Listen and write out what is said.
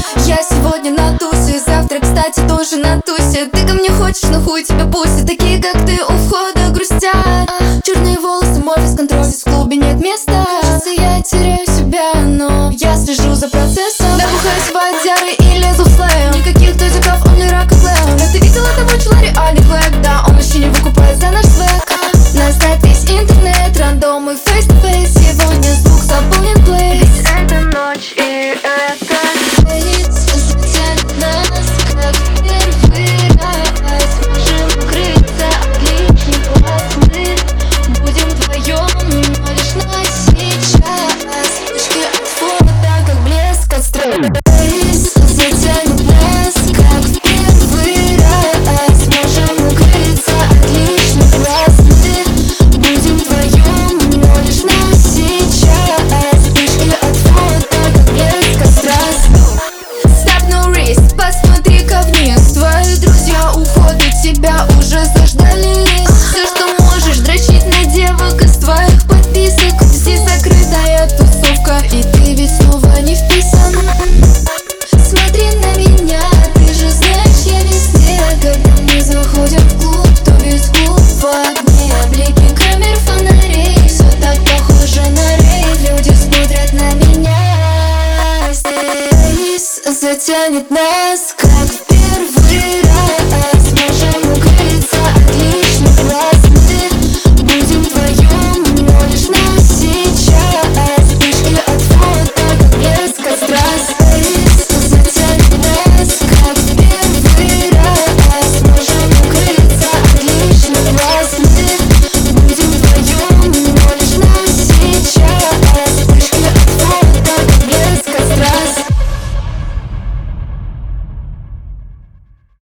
Я сегодня на тусе, завтра, кстати, тоже на тусе. Ты ко мне хочешь, но хуй тебе пусть. Такие, как ты, у входа грустят. Черные волосы, мой фейс-контроль, здесь в клубе нет места. Кажется, я теряю себя, но я слежу за процессом. Набухаюсь водяры и лезу в слэм. Никаких тузиков, он не рак и глэм. Но ты видела того чела, реальный флэк? Да, он вообще не выкупает за наш свэк. Нас знает весь интернет, рандом и фейс-то-фейс. Сегодня звук заполнен плей. Ведь это ночь и это затянет нас, как в первый раз. Можем укрыться от лишних глаз. Мы будем вдвоем, но лишь на сейчас. Вспышки от фото, как блеск от стрел. Затянет нас, как в первый раз. Можем укрыться от лишних глаз. Мы будем вдвоем, но лишь на сейчас. Вспышки от фото, как блеск от страз. Stop, no risk, посмотри-ка вниз. Твои друзья уходят, тебя уже заждались. Все, что можешь, дрочить на девок из твоих подписок. Здесь закрытая тусовка, и ты ведь снова не вписан. Смотри на меня, ты же знаешь, я везде. Когда мы заходим в клуб, то весь клуб в огне. Блики камер, фонарей, все так похоже на рейв. Люди смотрят на меня. Здесь затянет нас, как